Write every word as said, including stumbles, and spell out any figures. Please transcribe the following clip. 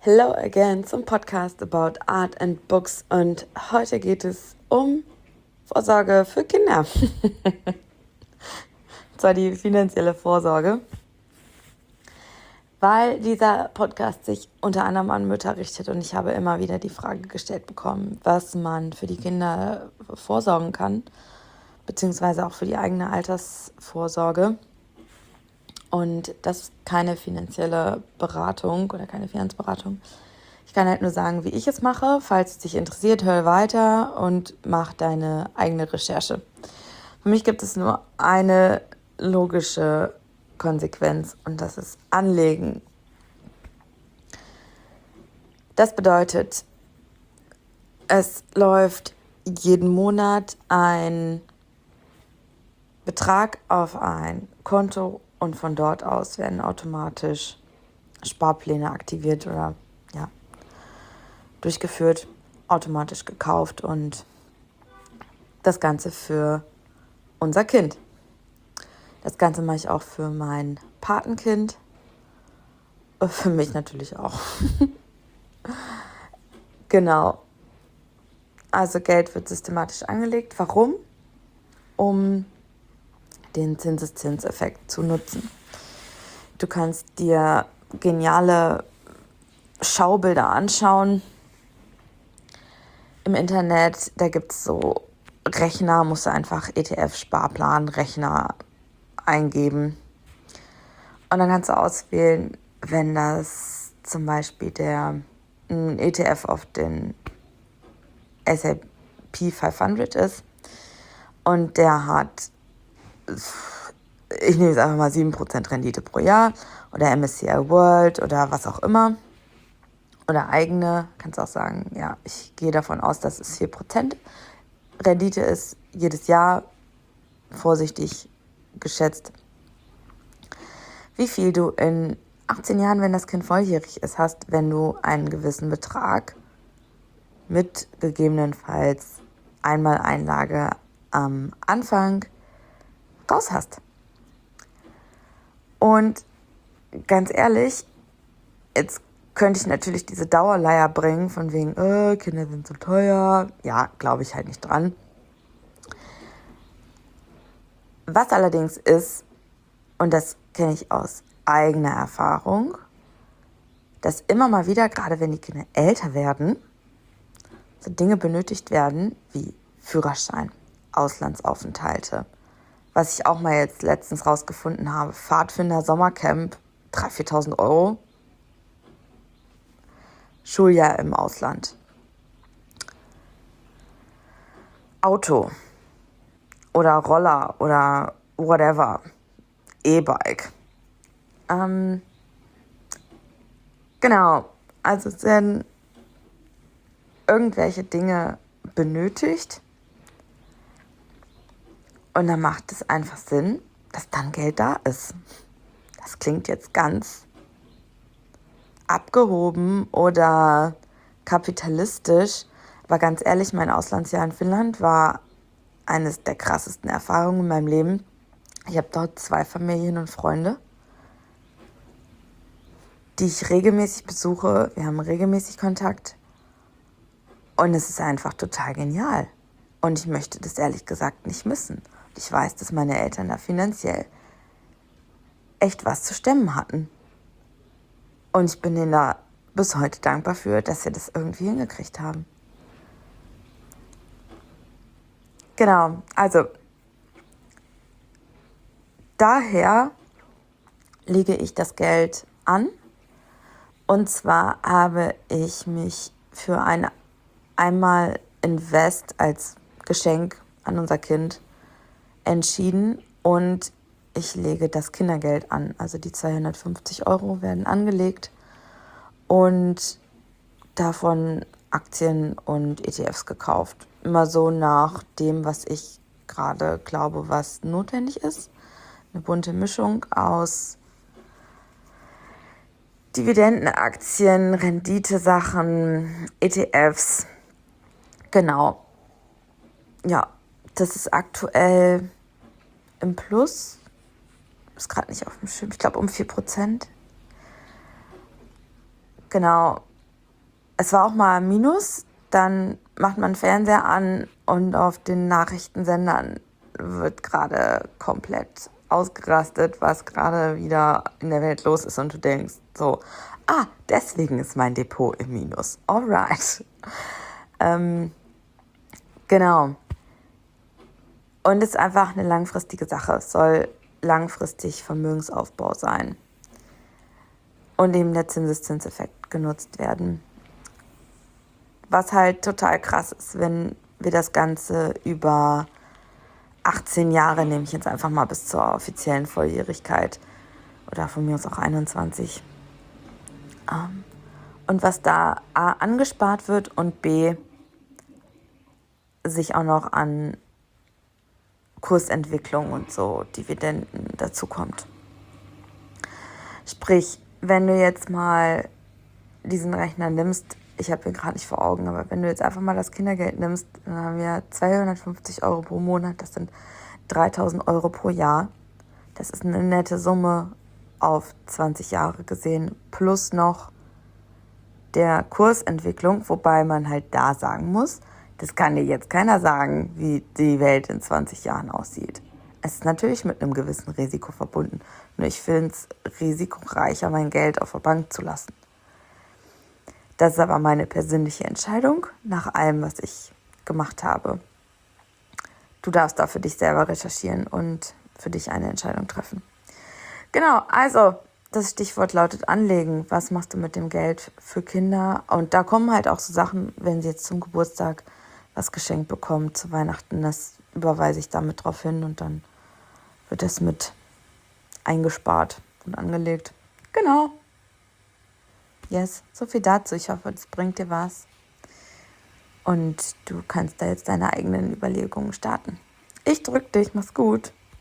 Hello again zum Podcast about Art and Books und heute geht es um Vorsorge für Kinder. Und zwar die finanzielle Vorsorge, weil dieser Podcast sich unter anderem an Mütter richtet und ich habe immer wieder die Frage gestellt bekommen, was man für die Kinder vorsorgen kann, beziehungsweise auch für die eigene Altersvorsorge. Und das ist keine finanzielle Beratung oder keine Finanzberatung. Ich kann halt nur sagen, wie ich es mache. Falls es dich interessiert, hör weiter und mach deine eigene Recherche. Für mich gibt es nur eine logische Konsequenz und das ist Anlegen. Das bedeutet, es läuft jeden Monat ein Betrag auf ein Konto und von dort aus werden automatisch Sparpläne aktiviert oder ja, durchgeführt, automatisch gekauft und das Ganze für unser Kind. Das Ganze mache ich auch für mein Patenkind, für mich natürlich auch. Genau. Also Geld wird systematisch angelegt. Warum? Um den Zinseszinseffekt zu nutzen. Du kannst dir geniale Schaubilder anschauen im Internet. Da gibt es so Rechner, musst du einfach E T F-Sparplan, Rechner eingeben. Und dann kannst du auswählen, wenn das zum Beispiel der ein E T F auf den S and P fünfhundert ist und der hat, ich nehme jetzt einfach mal sieben Prozent Rendite pro Jahr oder M S C I World oder was auch immer oder eigene, kannst auch sagen, ja, ich gehe davon aus, dass es vier Prozent Rendite ist, jedes Jahr, vorsichtig geschätzt, wie viel du in achtzehn Jahren, wenn das Kind volljährig ist, hast, wenn du einen gewissen Betrag mit gegebenenfalls einmal Einlage am Anfang raus hast. Und ganz ehrlich, jetzt könnte ich natürlich diese Dauerleier bringen, von wegen, äh, Kinder sind so teuer. Ja, glaube ich halt nicht dran. Was allerdings ist, und das kenne ich aus eigener Erfahrung, dass immer mal wieder, gerade wenn die Kinder älter werden, so Dinge benötigt werden wie Führerschein, Auslandsaufenthalte. Was ich auch mal jetzt letztens rausgefunden habe, Pfadfinder, Sommercamp, dreitausend, viertausend Euro. Schuljahr im Ausland. Auto oder Roller oder whatever. E-Bike. Ähm, genau, also es werden irgendwelche Dinge benötigt und dann macht es einfach Sinn, dass dann Geld da ist. Das klingt jetzt ganz abgehoben oder kapitalistisch, aber ganz ehrlich, mein Auslandsjahr in Finnland war eines der krassesten Erfahrungen in meinem Leben. Ich habe dort zwei Familien und Freunde, die ich regelmäßig besuche. Wir haben regelmäßig Kontakt und es ist einfach total genial. Und ich möchte das ehrlich gesagt nicht missen. Und ich weiß, dass meine Eltern da finanziell echt was zu stemmen hatten. Und ich bin denen da bis heute dankbar für, dass sie das irgendwie hingekriegt haben. Genau, also daher lege ich das Geld an. Und zwar habe ich mich für ein einmal Invest als Geschenk an unser Kind entschieden und ich lege das Kindergeld an. Also die zweihundertfünfzig Euro werden angelegt und davon Aktien und E T Fs gekauft. Immer so nach dem, was ich gerade glaube, was notwendig ist. Eine bunte Mischung aus Dividendenaktien, Renditesachen, E T Fs. Genau. Ja, das ist aktuell im Plus. Ist gerade nicht auf dem Schirm. Ich glaube um vier Prozent. Genau. es war auch mal ein Minus, dann macht man Fernseher an und auf den Nachrichtensendern wird gerade komplett ausgerastet, was gerade wieder in der Welt los ist und du denkst so, ah, deswegen ist mein Depot im Minus. Alright. Ähm, genau. Und es ist einfach eine langfristige Sache. Es soll langfristig Vermögensaufbau sein. Und eben der Zinseszinseffekt genutzt werden. Was halt total krass ist, wenn wir das Ganze über achtzehn Jahre, nehme ich jetzt einfach mal bis zur offiziellen Volljährigkeit oder von mir aus auch einundzwanzig. Ähm, und was da A angespart wird und B sich auch noch an Kursentwicklung und so Dividenden dazu kommt. Sprich, wenn du jetzt mal diesen Rechner nimmst, ich habe ihn gerade nicht vor Augen, aber wenn du jetzt einfach mal das Kindergeld nimmst, dann haben wir zweihundertfünfzig Euro pro Monat, das sind dreitausend Euro pro Jahr. Das ist eine nette Summe auf zwanzig Jahre gesehen, plus noch der Kursentwicklung, wobei man halt da sagen muss, das kann dir jetzt keiner sagen, wie die Welt in zwanzig Jahren aussieht. Es ist natürlich mit einem gewissen Risiko verbunden, nur ich finde es risikoreicher, mein Geld auf der Bank zu lassen. Das ist aber meine persönliche Entscheidung, nach allem, was ich gemacht habe. Du darfst da für dich selber recherchieren und für dich eine Entscheidung treffen. Genau, also das Stichwort lautet Anlegen. Was machst du mit dem Geld für Kinder? Und da kommen halt auch so Sachen, wenn sie jetzt zum Geburtstag was geschenkt bekommen, zu Weihnachten, das überweise ich damit drauf hin und dann wird das mit eingespart und angelegt. Genau. Yes, so viel dazu. Ich hoffe, das bringt dir was. Und du kannst da jetzt deine eigenen Überlegungen starten. Ich drück dich, mach's gut.